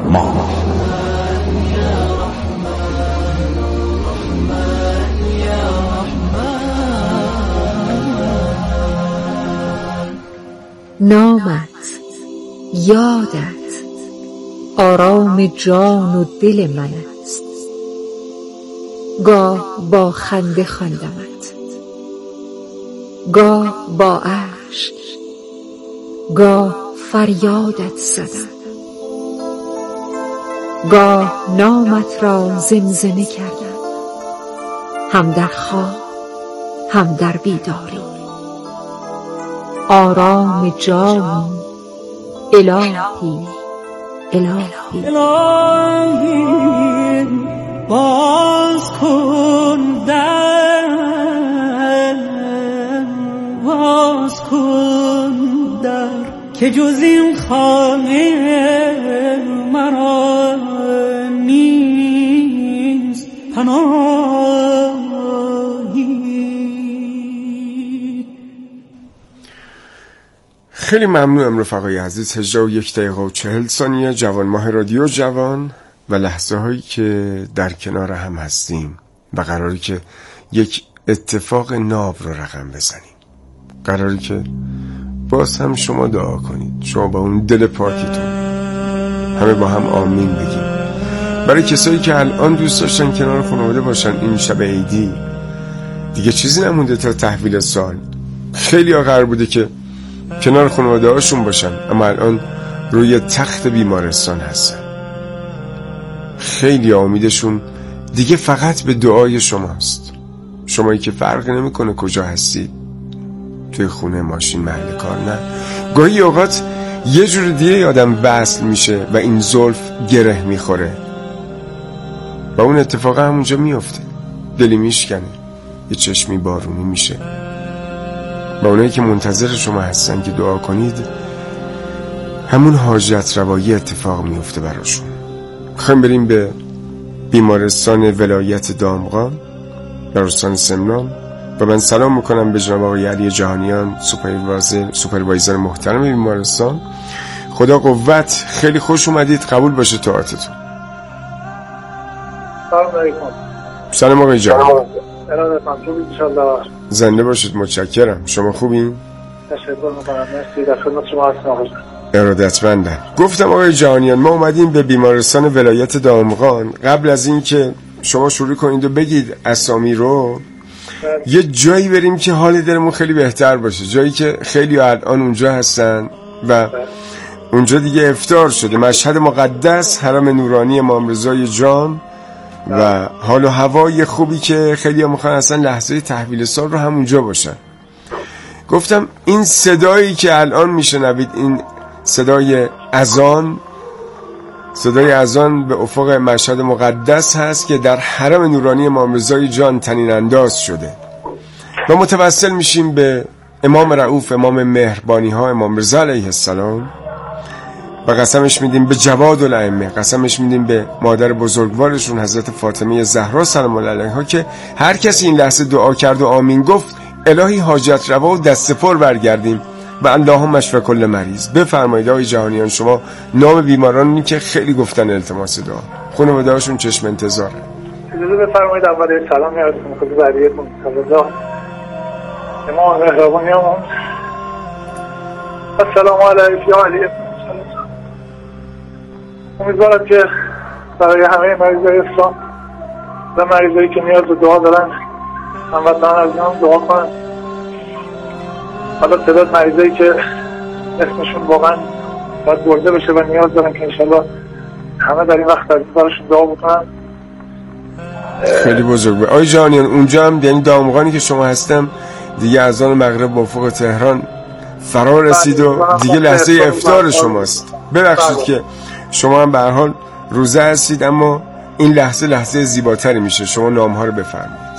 ما. نامت، یادت، آرام جان و دل من است. گاه با خنده خواندمت، گاه با اشک، گاه فریادت زدم، گاه نامت را زمزمه کردم، هم در خواب هم در بیداری. آرام جانی، الهی الهی الهی باز کن در، باز کن در، که جز این خانه مرا نیست پناهی. خیلی ممنونم رفقای عزیز. 18 دقیقه و 40 ثانیه جوان ماه رادیو جوان و لحظه هایی که در کنار هم هستیم و قراری که یک اتفاق ناب رو رقم بزنیم. قراری که باز هم شما دعا کنید، شما با اون دل پاکتون همه با هم آمین بگیم. برای کسایی که الان دوست داشتن کنار خانواده باشن این شب عیدی، دیگه چیزی نمونده تا تحویل سال. خیلی ها قرار بوده که کنار خانواده هاشون باشن اما الان روی تخت بیمارستان هستن. خیلی امیدشون دیگه فقط به دعای شماست. شمایی که فرق نمیکنه کجا هستید، توی خونه، ماشین، محل کار، نه گاهی اوقات یه جور دیگه آدم وصل میشه و این زلف گره میخوره و اون اتفاق همونجا میفته، دلی میشکنه، یه چشمی بارونی میشه و اونایی که منتظر شما هستن که دعا کنید همون حاجت روایی اتفاق میفته براشون. خواهیم بریم به بیمارستان ولایت دامغان در استان سمنان و من سلام میکنم به جناب آقای علی جهانیان، سوپروایزر محترم بیمارستان. خدا قوت، خیلی خوش اومدید، قبول باشه طاعتتون. سلام علیکم. سلام آقای جهانیان. انشالله زنده باشید، متشکرم. شما خوبین؟ تشکر میکنم، مرسی. در خدمت شما هستم. ارادتمندم. گفتم آقای جهانیان ما اومدیم به بیمارستان ولایت دامغان. قبل از این که شما شروع کنید و بگید اسامی رو، یه جایی بریم که حال دلمون خیلی بهتر باشه، جایی که خیلی الان اونجا هستن و اونجا دیگه افطار شده، مشهد مقدس، حرم نورانی امام رضای جان و حال و هوای خوبی که خیلی هم میخوان اصلا لحظه تحویل سال رو همونجا باشن. گفتم این صدایی که الان میشنوید، این صدای اذان به افق مشهد مقدس هست که در حرم نورانی امام رضای جان طنین انداز شده و متوسل میشیم به امام رؤوف، امام مهربانی ها، امام رضا علیه السلام و قسمش میدیم به جواد الائمه، قسمش میدیم به مادر بزرگوارشون حضرت فاطمه زهرا سلام الله علیها که هر کسی این لحظه دعا کرد و آمین گفت الهی حاجت روا و دست پر برگردیم و اللهم اشف کل مریض. بفرمایید آقای جهانیان، شما نام بیمارانی که خیلی گفتن التماس دعا، خانواده هاشون چشم انتظاره. اجازه بفرمایید اول سلام میاد خدمت بقیه‌تون. خدا امام مهربانیامون. السلام علیک یا علی. امیدوارم که برای همه مریضای اسلام و مریضایی که نیاز به دعا دارن هموطنان عزیزم دعا کنن. حالا تعداد مریضایی که اسمشون واقعا باید برده بشه و نیاز دارن که انشالله همه در این وقت از براشون دعا بکنن. خیلی بزرگه آقای جهانیان. اونجا هم یعنی دامغانی که شما هستم دیگه اذان مغرب با افق تهران فرا رسید و دیگه لحظه افطار شماست. ببخشید که شما هم به هر حال روزه هستید اما این لحظه زیباتری میشه. شما نام‌ها رو بفرمایید.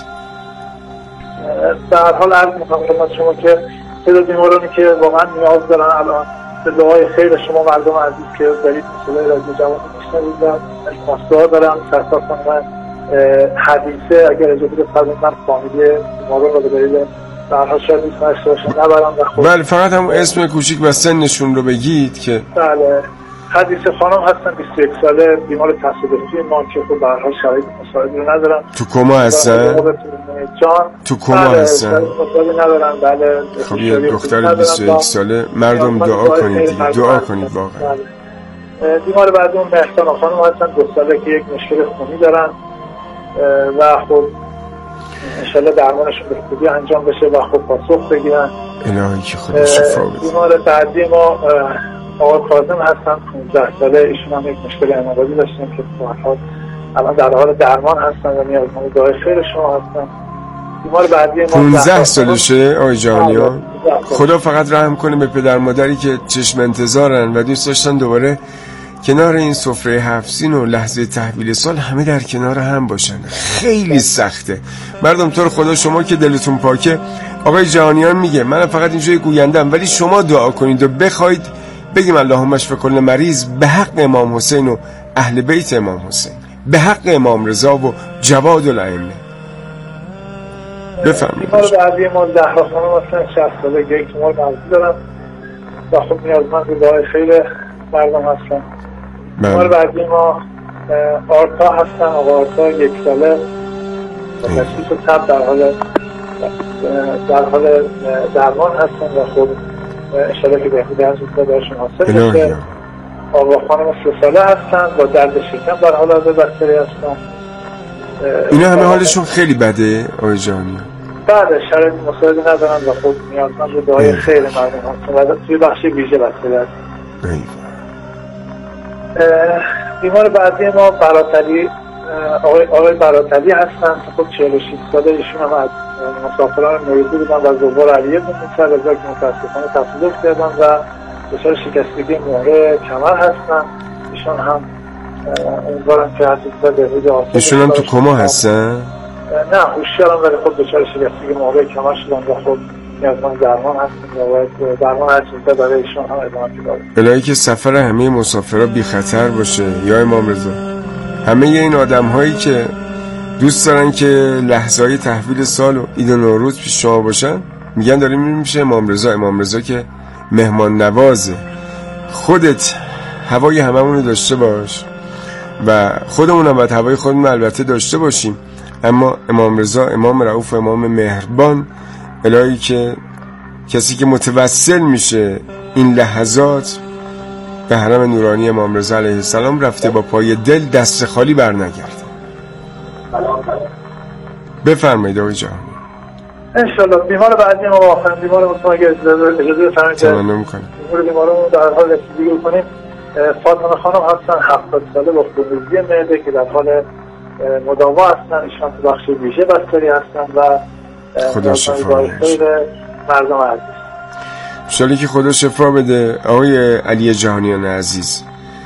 به هر حال عرض می‌کنم خدمت شما که تعداد بیمارانی که واقعا نیاز دارن الان به دعای خیر شما مردم عزیز که دارید مسئله رادیو جوان میشنوید، ماستار دارم سرکار خانم حدیثه اگر اجازه بفرمایید من فامیلی بیماران رو به دلیل به هر حال شاید نیست نشته باشم نبرم و خود. بله فقط هم اسم کوچیک و سنشون رو بگید که بله. خدیجه خانم هستن 21 ساله، بیمار تصادفی ما که خب به هر حال شرایط مساعدی رو ندارن. تو کما هستن؟ جان تو کما هستن؟ ندارن. بله. خب یه دختر 21 ساله، مردم دعا کنید دیگه، دعا کنید واقعا. بیمار بعد اون مهسان خانم هستن 2 ساله که یک مشکل خونی دارن و خب انشالله درمانشون به خوبی انجام بشه و خب پاسخ بگیرن. الهی که خدا شفا بده. بیمار بعدی ما آقای کاظم هستن 15 ساله، ایشون هم یک مشکل انقباضی داشتن که الان در حال درمان هستن و نیازمند دعای خیر شما هستن. بیمار بعدی ما 15 سالشه آقای جهانیان. خدا فقط رحم کنه به پدر مادری که چشم انتظارن و دوست داشتن دوباره کنار این سفره 7 سین و لحظه تحویل سال همه در کنار هم باشن. خیلی سخته. مردم تو رو خدا شما که دلتون پاکه، آقای جهانیان میگه من فقط اینجای گویندم، ولی شما دعا کنید و بخواید بگیم اللهم اشف کل مریض به حق امام حسین و اهل بیت امام حسین، به حق امام رضا و جواد الائمه. بفرمایید. بیمار بعدی ما زهرا خانم هستن 60 ساله، یک تومور مغزی دارن و خب نیازمند دعای خیر مردم هستن. بیمار بعدی ما آرتا هستن، آقا آرتا 1 ساله و تشخیص تب در حال درمان هستن و خب انشالله که بهبودی از اون داشون حاصل بشه. آقا خانم 3 ساله هستن با درد شکم در حال حاضر بستری هستن. اینا همه حالشون خیلی بده آقای جهانی؟ بله، شرایط مساعدی ندارن و خب نیازمند دعای خیر مردم هستن و توی بخش ویژه بستری هستن. بیمار بعدی ما براتلی، آقای براتلی هستن که خب 46 ساله، ایشون هم از مسافران نوروزی بودن و زوار علیه بودن سر رضا که متاسفانه تصادف کردن و دچار شکستگی مهره کمر هستن. ایشون هم امیدوارم که حتی بهبود حاصل. ایشون هم تو کما هستن؟ نه، هوشیارن ولی خب دچار شکستگی مهره کمر شدن و خب نیازمند درمان هستن و درمان هر چیزی برای ایشون هم ادامه داره. الهی که سفر همه مسافرها بی خطر باشه یا امام رضا. همه این آدم هایی که دوست دارن که لحظه های تحویل سال و عید و نوروز پیش شما باشن، میگن داریم میریم میشه امام رضا. امام رضا که مهمان نوازه. خودت هوای هممون داشته باش و خودمون هم باید هوای خودمون البته داشته باشیم، اما امام رضا امام رؤوف و امام مهربان، الهی که کسی که متوسل میشه این لحظات به حرم نورانی امام رضا علیه السلام رفته با پای دل دست خالی بر نگرده. بفرمایید آقای جهانی. انشالله. بیمار بعدی ما واقعا بیمار مطمئن اجازه بفرمایید تمنا میکنم بیمارمون در حال رسیدگی کنیم. فاطمه خانم هستن 70 ساله با خونریزی معده که در حال مداوا هستن. ایشان تو بخش ویژه بستری هستن و خدا شفا بده مردم عزیز. انشالله که خدا شفا بده. آقای علی جهانیان عزیز،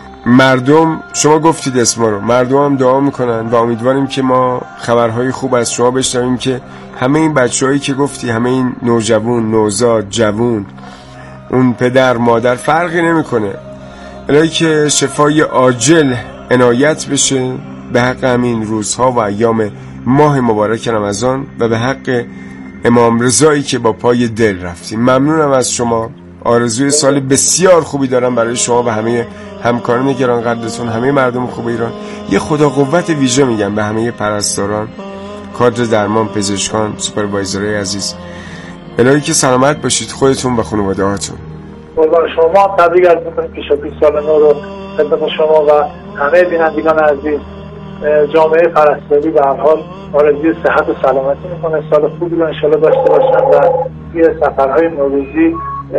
مردم شما گفتید اسما رو، مردم هم دعا میکنن و امیدواریم که ما خبرهای خوب از شما بشنویم که همه این بچه‌هایی که گفتی، همه این نوجوان، نوزاد، جوون، اون پدر مادر فرقی نمیکنه، الهی که شفای عاجل عنایت بشه به حق همین روزها و ایام ماه مبارک رمضان و به حق امام رضایی که با پای دل رفتیم. ممنونم از شما. آرزوی سال بسیار خوبی دارم برای شما و همه همکاران گرانقدرتون، همه مردم خوب ایران. یه خدا قوت ویژه میگم به همه پرستاران، کادر درمان، پزشکان، سوپروایزرهای عزیز. الهی که سلامت باشید خودتون و خانواده هاتون. قربان شما. تبریک عرض می‌کنیم پیشاپیش سال نو رو خدمت شما و همه بینندگان عزیز. جامعه پرستاری به هر حال آرزوی صحت و سلامتی میکنه. سال خوبی رو انشالله داشته باشن و توی سفرهای نوروزی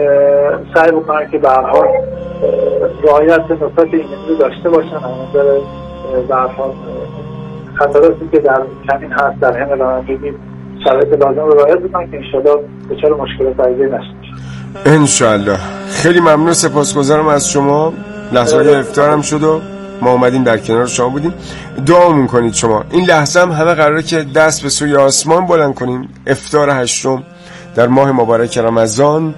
سعی بکنن که به هر حال رعایت نکات ایمنی داشته باشن. همونطور به هر حال خطراتی که در کمین هست در حین رانندگی شرایط لازم رو رعایت بکنن که انشالله دچار مشکلات عریضه‌ای نشه انشالله. خیلی ممنون، سپاسگزارم از شما. لحظه‌های افطارم شد و ما اومدیم در کنار شما بودیم. دعامون کنید شما. این لحظه هم همه قراره که دست به سوی آسمان بلند کنیم. افطار 8 در ماه مبارک رمضان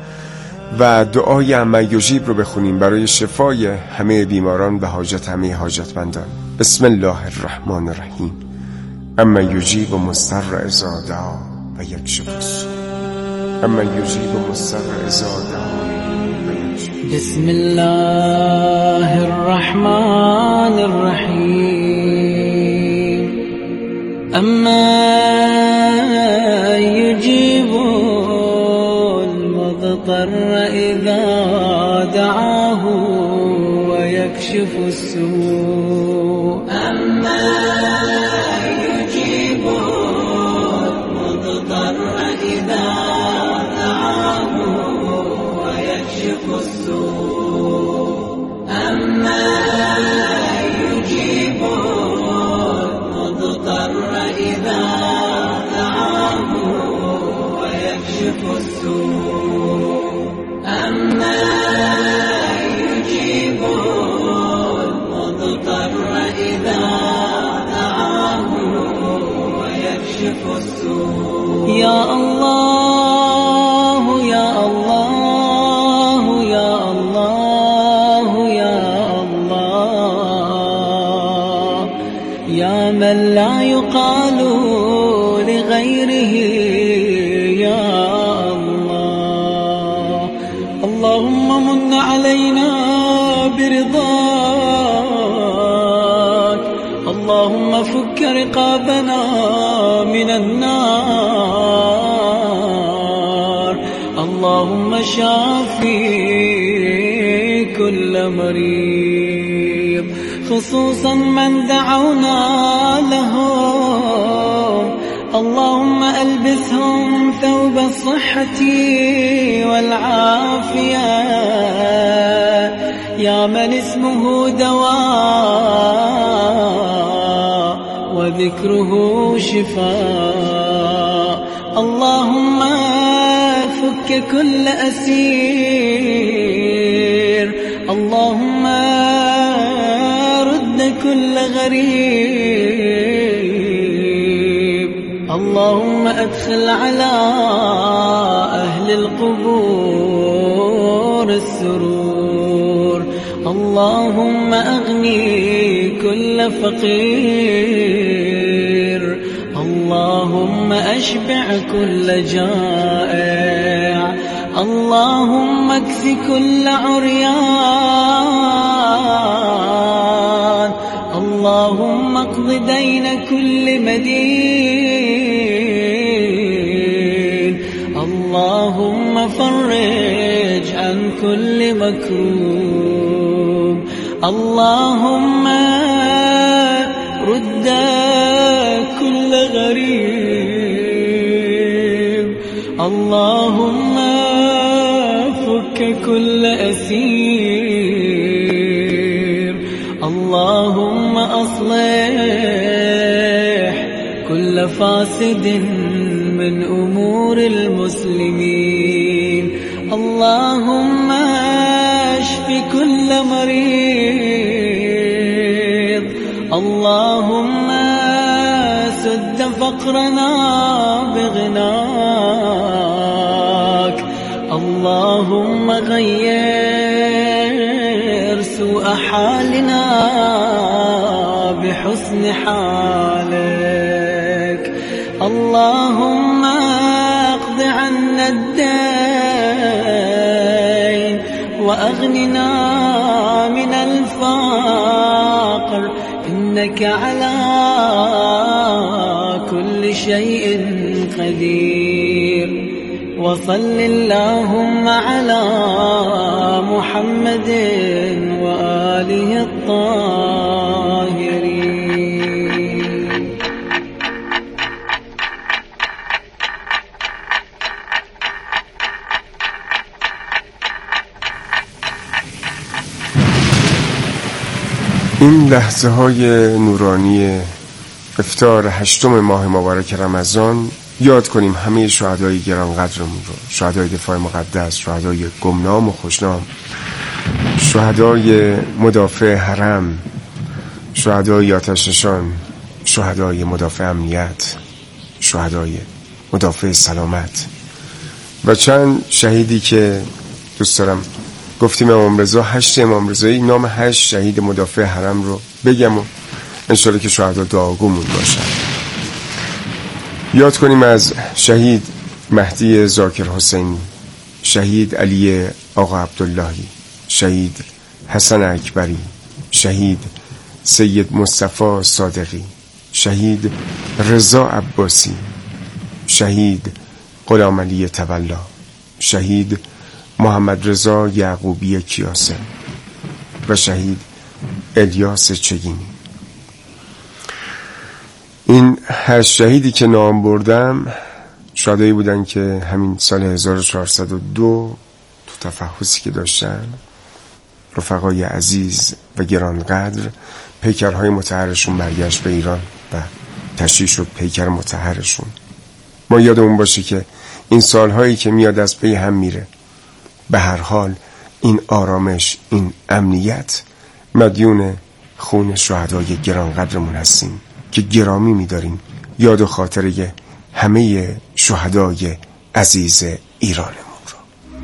و دعای عما یجیب رو بخونیم برای شفای همه بیماران و حاجت همه حاجتمندان. بسم الله الرحمن الرحیم. عما یجیب مضطر اذا دعا و یکشف السوء. عما یجیب مضطر اذا دعا و یکشف بسم الله الرحمن الرحيم أما يجيب المضطر إذا دعاه ويكشف السوء أما يجيب المضطر إذا دعاه ويكشف السوء أما يجيب المضطر إذا دعاه ويكشف السوء أما يجيب المضطر إذا دعاه ويكشف السوء يا الله يا الله يا الله يا الله يا من لا يقال لغيره يا الله اللهم من علينا برضاك اللهم فك رقابنا من النار اللهم شافي كل مريض خصوصا من دعونا لهم اللهم ألبسهم ثوب الصحة والعافية يا من اسمه دواء وذكره شفاء اللهم فك كل أسير اللهم رد كل غريب اللهم أدخل على أهل القبور السرور اللهم أغني كل فقير اللهم أشبع كل جائع اللهم اكس كل عريان اللهم اقض دين كل مدين اللهم فرج عن كل مكروب اللهم رد كل غريب اللهم فك كل أسير اللهم أصلح كل فاسد من أمور المسلمين اللهم اشف كل مريض اللهم سد فقرنا بغناك اللهم غير سوء حالنا بحسن حالك اللهم اقض عنا الدين وأغننا من الفقر إنك على كل شيء قدير وصل اللهم على محمد وآله الطاهرين. این لحظه های نورانی افطار 8 ماه مبارک رمضان یاد کنیم همه شهدای گرانقدرمون رو، شهدای دفاع مقدس، شهدای گمنام و خوشنام، شهدای مدافع حرم، شهدای آتش‌نشان، شهدای مدافع امنیت، شهدای مدافع سلامت و چند شهیدی که دوست دارم گفتیم امام رضا 8 امام رضایی نام 8 شهید مدافع حرم رو بگم و انشالله که شهدا دعاگومون باشن. یاد کنیم از شهید مهدی زاکر حسینی، شهید علی آقا عبداللهی، شهید حسن اکبری، شهید سید مصطفی صادقی، شهید رضا عباسی، شهید غلامعلی تولا، شهید محمد رضا یعقوبی کیاسه و شهید الیاس چگینی. این 8 شهیدی که نام بردم شهدایی بودن که همین سال 1402 تو تفحصی که داشتن رفقای عزیز و گرانقدر پیکرهای مطهرشون برگشت به ایران و تشییع شد پیکر مطهرشون. ما یادمون باشه که این سالهایی که میاد از پی هم میره، به هر حال این آرامش، این امنیت مدیون خون شهدای گرانقدرمون هستیم که گرامی می‌داریم یاد و خاطره همه شهدای عزیز ایرانمون رو.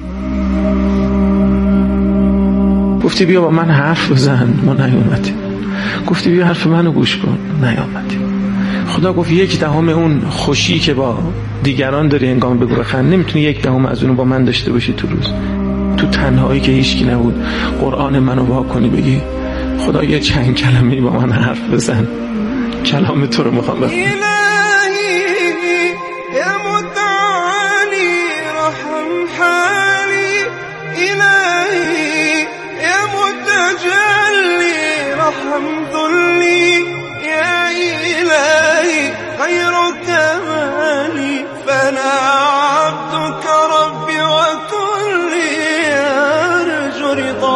گفتی بیا با من حرف بزن، ما نیومدیم. گفتی بیا حرف منو گوش کن، نیومدیم. خدا گفت 1/10 اون خوشی که با دیگران داری انگام بگو بخند نمیتونی 1/10 از اونو با من داشته باشی تو روز. تو تنهایی که هیچکی نبود قرآن منو وا کنی بگی خدا یه چند کلمه‌ای با من حرف بزن، کلام تو رو میخوام بخونم. غيرك مالي فانا عبدك ربي وكلي ارجو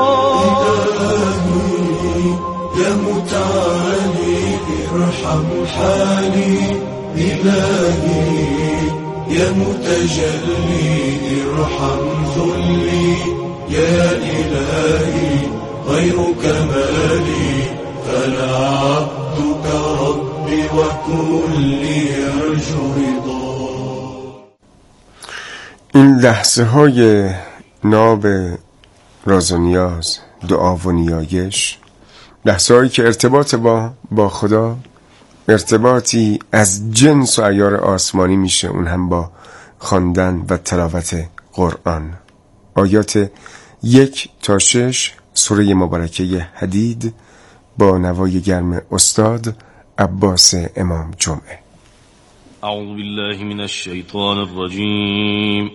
رضاك. يا متعالي ارحم حالي إلهي، يا متجلي ارحم ذلي، يا إلهي غيرك مالي فانا عبدك ربي وكلي ارجو رضاك. این لحظه های ناب راز و نیاز، دعا و نیایش، لحظه هایی که ارتباط با خدا ارتباطی از جنس و عیار آسمانی میشه، اون هم با خواندن و تلاوت قرآن. آیات 1 تا 6 سوره مبارکه حدید با نوای گرم استاد عباس امام جمعه. اعوذ بالله من الشیطان الرجیم.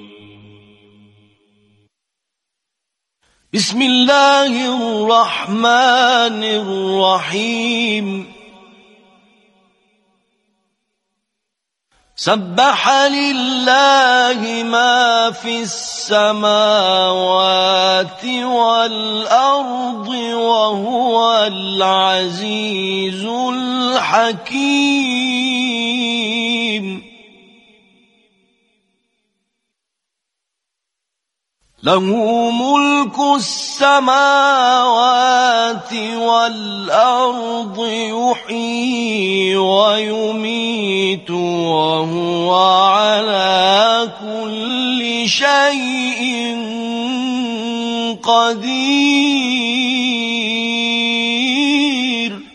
بسم الله الرحمن الرحیم. سبح لله ما في السماوات والأرض وهو العزيز الحكيم. له ملك السماوات والأرض يحيي ويميت وهو على كل شيء قدير.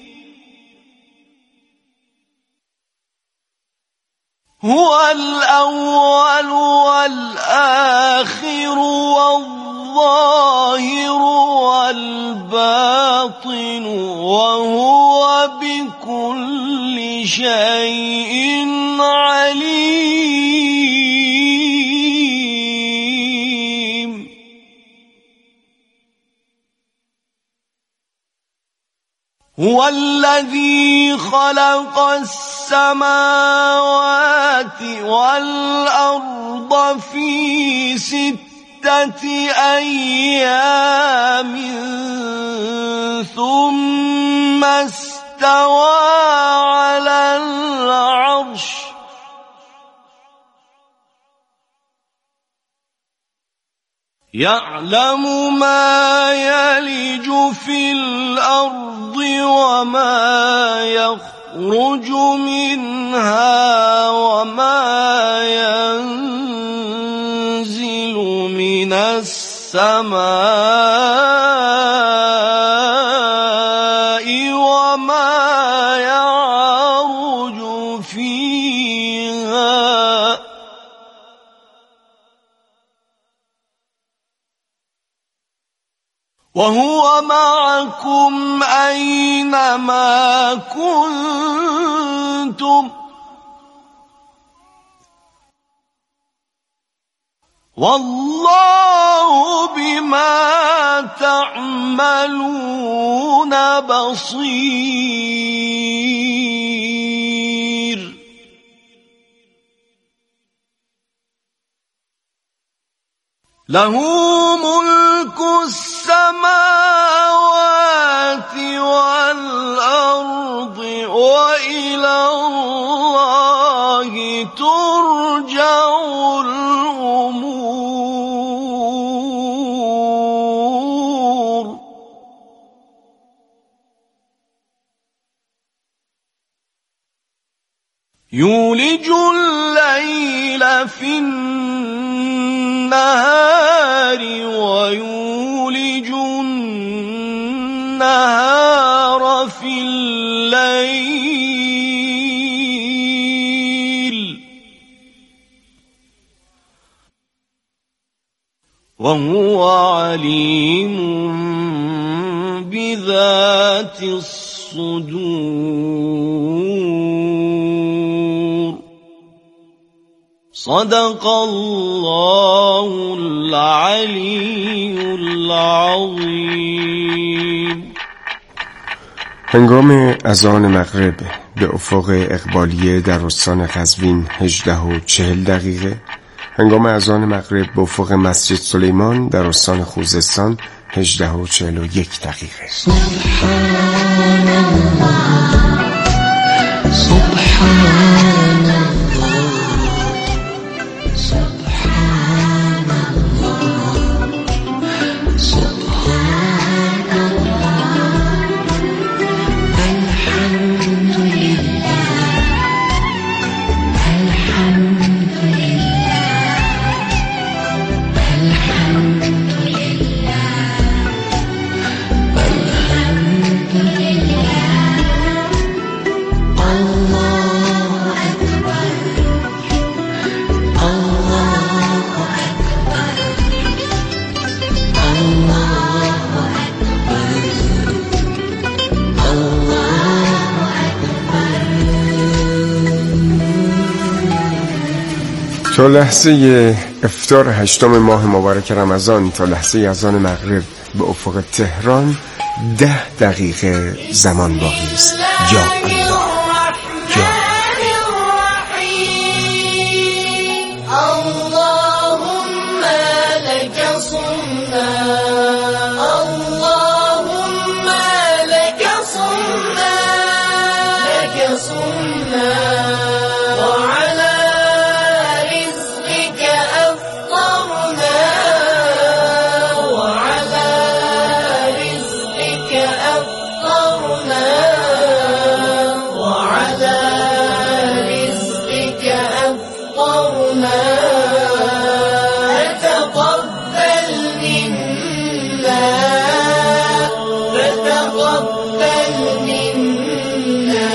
هو الأول والآخر والظاهر والباطن وهو بكل شيء عليم. هو الذي خلق السماوات والأرض في 6 أيام ثم استوى على العرش يعلم ما يلج في الأرض وما يخرج منها وما ينزل من السماء وما يعرج فيها وهو معكم أينما كنتم والله بما تعملون بصير. له ملك السماوات والأرض وإلى الله ترجع الأمور. يولج الليل في النهار ويولج النهار في الليل وهو عليم بذات الصدور. صدق الله العلی العظیم. هنگام اذان مغرب به افق اقبالیه در استان قزوین 18:40. هنگام اذان مغرب به افق مسجد سلیمان در استان خوزستان 18:41. سبحان الله سبحان الله سبحان الله سبحان الله الحمد لله الحمد لله الحمد لله الحمد لله الله أكبر الله أكبر الله أكبر الله أكبر. تا لحظه افطار 8 ماه مبارک رمضان تا لحظه اذان مغرب به افق تهران 10 دقیقه زمان باقی است. یا الله یا اللهم لك صمنا اللهم لك صمنا لك صمنا وعلى رزقك أفطرنا وعلى رزقك أفطرنا وعلى رزقك أفطرنا. فتقبل منا فتقبل منا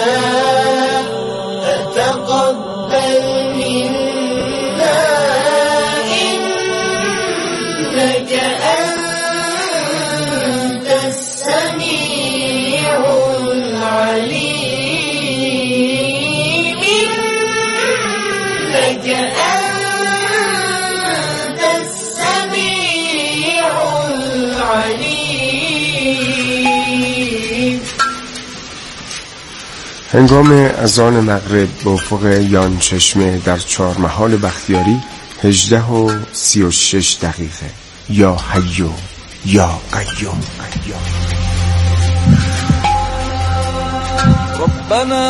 فتقبل منا إنك أنت السميع العليم إنك أنت السميع العليم. هنگام اذان مغرب به افق یان چشمه در چهارمحال بختیاری 18:36. یا حی یا قیوم. ربنا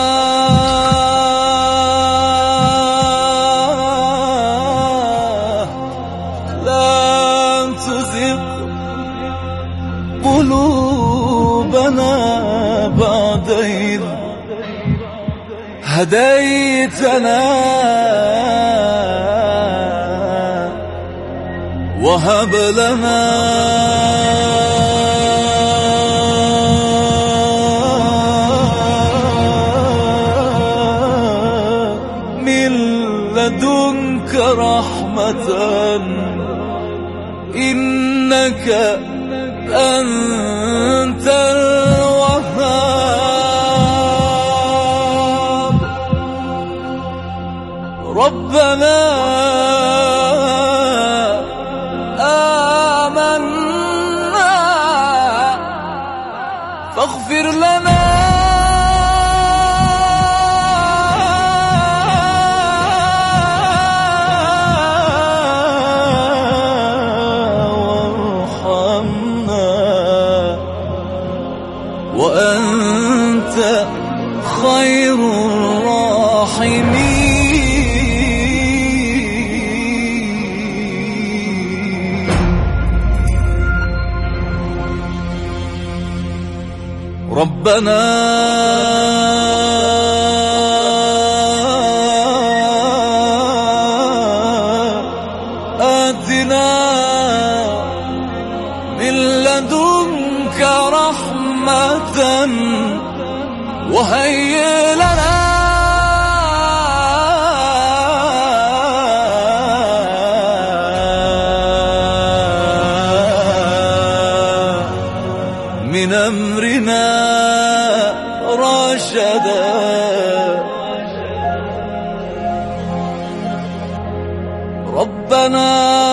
لا تزغ قلوبنا بعد إذ هديتنا وهب لنا من لدنك رحمة إنك أنت الوهاب. ربنا آمنا فاغفر لنا وأنت خير الراحمين. ربنا آتنا من لدنك رحمة وهيئ لنا من أمرنا رشدا. ربنا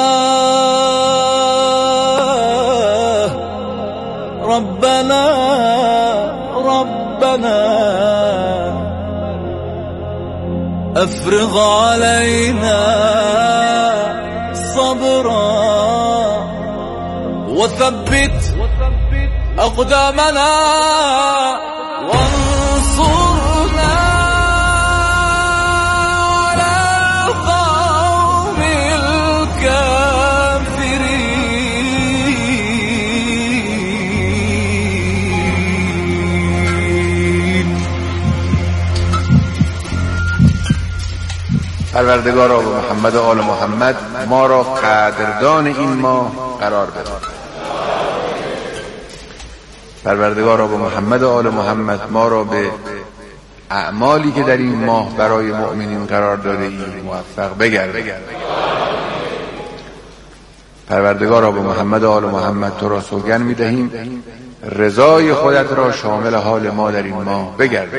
أفرغ علينا صبرا وثبت أقدامنا وانصرنا على القوم الكافرين. پروردگارا به محمد و آل محمد ما را قدردان این ماه قرار بده. پروردگارا به محمد و آل محمد ما را به اعمالی که در این ماه برای مؤمنین قرار داده ای موفق بگردان. پروردگارا به محمد و آل محمد تو را سوگند می‌دهیم رضای خودت را شامل حال ما در این ماه بگردان.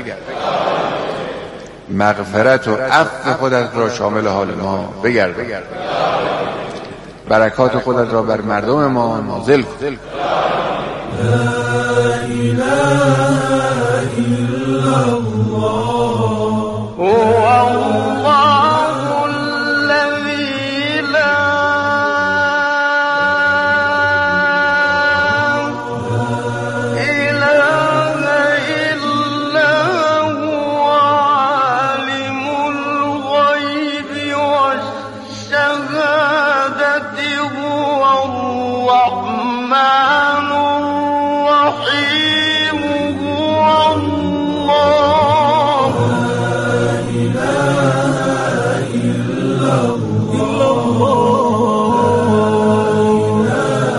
مغفرت و عفو خودت را شامل حال ما بگردان. برکات خودت را بر مردم ما نازل کن. لا إله إلا الله هو الله الذي لا إله إلا هو عالم الغيب والشهادة هو الرحمن الرحيم هو الله. لا إله إلا الله.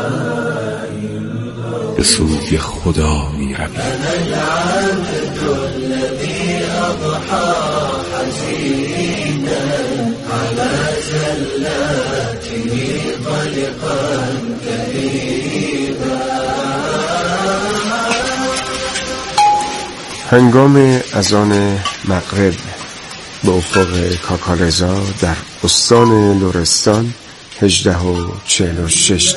به سوی خدا می روی. أنا العبد الذي أضحى حزينا على زلاته طلقا كئيبا. هنگام اذان مغرب به افق کاکارزا در استان لرستان 18:46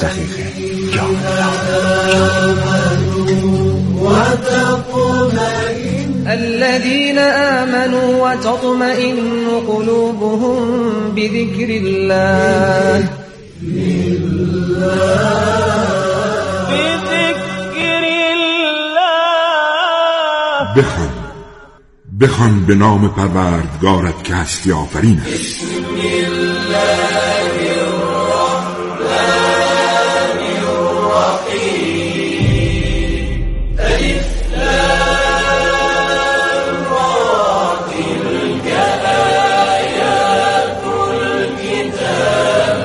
الذين آمنوا وتطمئن قلوبهم بذكر الله. بخوان به نام پروردگارت که هستی آفرین است. بسم الله الرحمن الرحیم. الف لام را تلك آیات الکتاب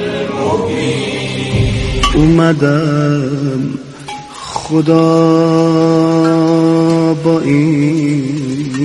المبین. اومدم خدا با این